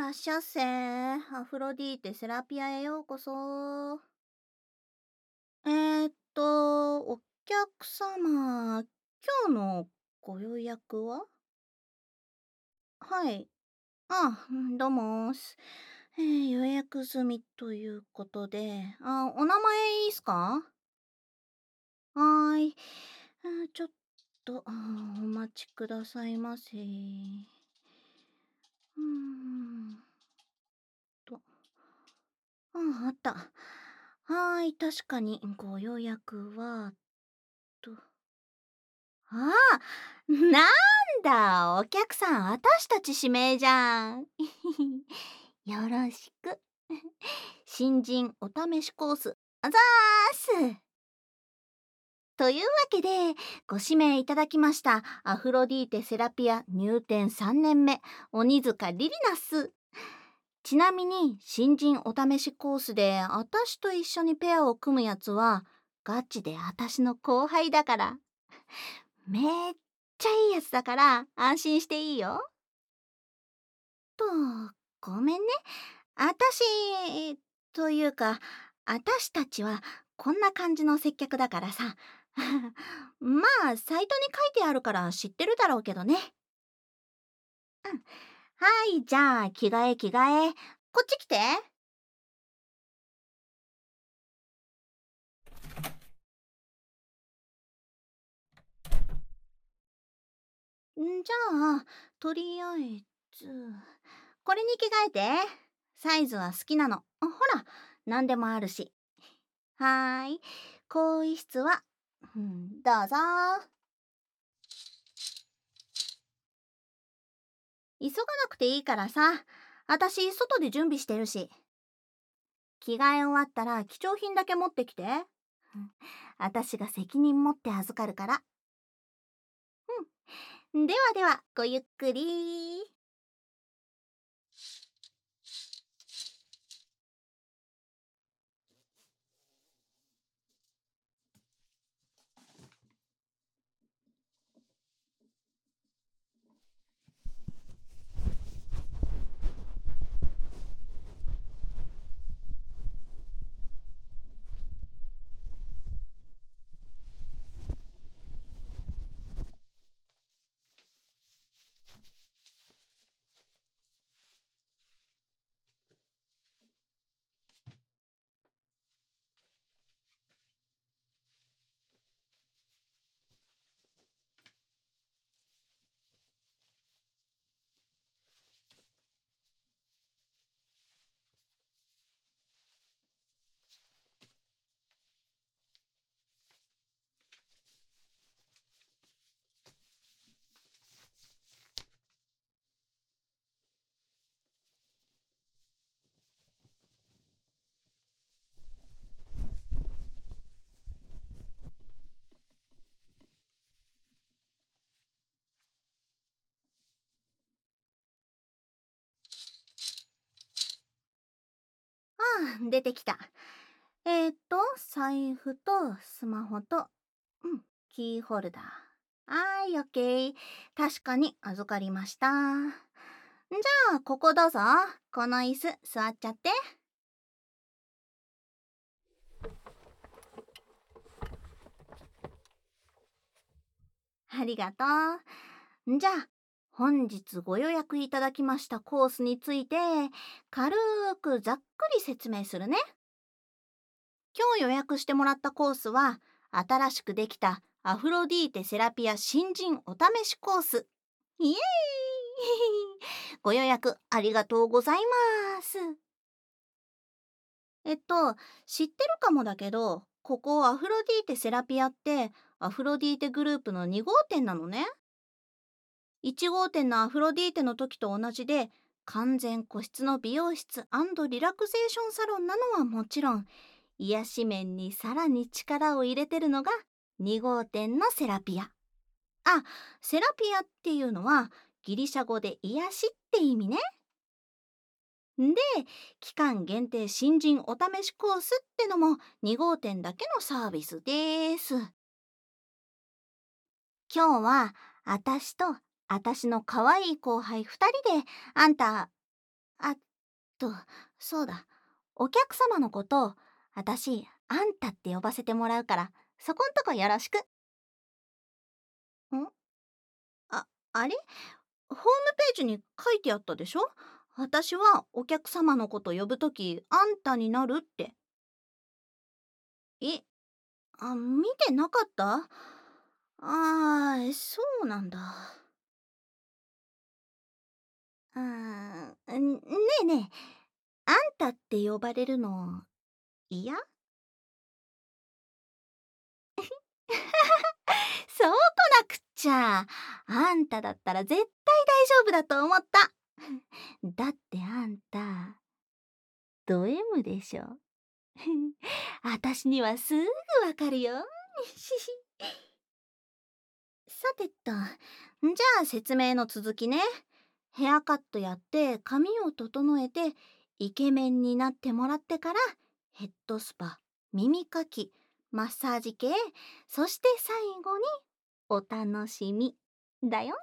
らっしゃっせ。アフロディーテセラピアへようこそ。お客様、今日のご予約は？はい。どうもーす。予約済みということで、お名前いいっすか？はーい。ちょっと、お待ちくださいませ。うーんと。あった。はーい、確かにご予約は、と。あなんだ、お客さん、私たち指名じゃん。よろしく。新人お試しコース、あざーす。というわけで、ご指名いただきましたアフロディーテセラピア入店3年目、鬼塚リリナス。ちなみに新人お試しコースで私と一緒にペアを組むやつはガチで私の後輩だから。めっちゃいいやつだから安心していいよ。と、ごめんね。私、というか、私たちはこんな感じの接客だからさ。まあ、サイトに書いてあるから知ってるだろうけどね。うん。はい、じゃあ、着替え着替え。こっち来て。じゃあ、とりあえず、これに着替えて。サイズは好きなの。ほら、何でもあるし。はーい。更衣室は、どうぞ。急がなくていいからさ。私、外で準備してるし。着替え終わったら貴重品だけ持ってきて。私が責任持って預かるから。ではでは、ごゆっくり。出てきた。財布とスマホと、キーホルダー。はい、オッケー。確かに預かりました。じゃあ、ここどうぞ。この椅子座っちゃって。ありがとう。じゃあ、本日ご予約いただきましたコースについて、軽くざっくり説明するね。今日予約してもらったコースは、新しくできたアフロディーテセラピア新人お試しコース。イエーイご予約ありがとうございます。知ってるかもだけど、ここアフロディーテセラピアってアフロディーテグループの2号店なのね。1号店のアフロディーテの時と同じで、完全個室の美容室リラクゼーションサロンなのはもちろん、癒し面にさらに力を入れてるのが2号店のセラピア。セラピアっていうのはギリシャ語で癒しって意味ね。で、期間限定新人お試しコースってのも2号店だけのサービスです。今日は私と私の可愛い後輩2人で、あんた、 あと、そうだ。お客様のこと、あたし、あんたって呼ばせてもらうから、そこんとこよろしく。んあれホームページに書いてあったでしょ。私はお客様のこと呼ぶとき、あんたになるって。え、見てなかった。そうなんだ。ねえねえ、あんたって呼ばれるの嫌？そうこなくっちゃ。あんただったら絶対大丈夫だと思った。だってあんた、ド M でしょ。あたしにはすぐわかるよ。さてと、じゃあ説明の続きね。ヘアカットやって髪を整えてイケメンになってもらってからヘッドスパ、耳かき、マッサージ系、そして最後にお楽しみだよ。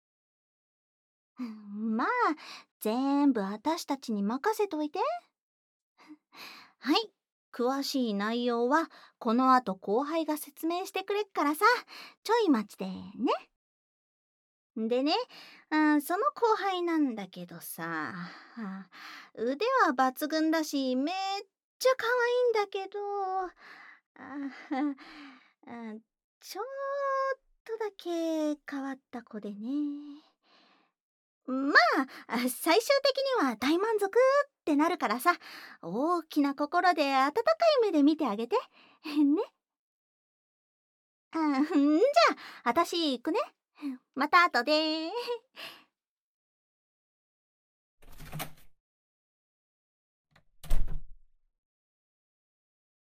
まあ、全部私たちに任せといて。はい。詳しい内容はこの後後輩が説明してくれっからさ、ちょい待ちでね。でね、その後輩なんだけどさ、腕は抜群だし、めっちゃ可愛いんだけど、ああちょっとだけ変わった子でね。ま最終的には大満足ってなるからさ、大きな心で温かい目で見てあげて。ね。じゃあ、私行くね。また後で。